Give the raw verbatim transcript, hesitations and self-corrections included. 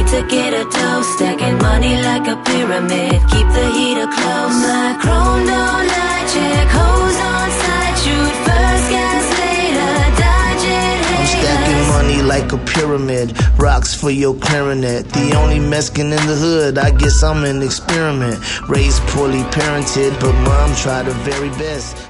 to get a dose, stacking money like a pyramid. Keep the heater close. My chrome don't lie, check hoes on side. Shoot first, gas later, dodging haters. I'm stacking money like a pyramid, rocks for your clarinet. The only Mexican in the hood, I guess I'm an experiment. Raised poorly parented, but mom tried her very best.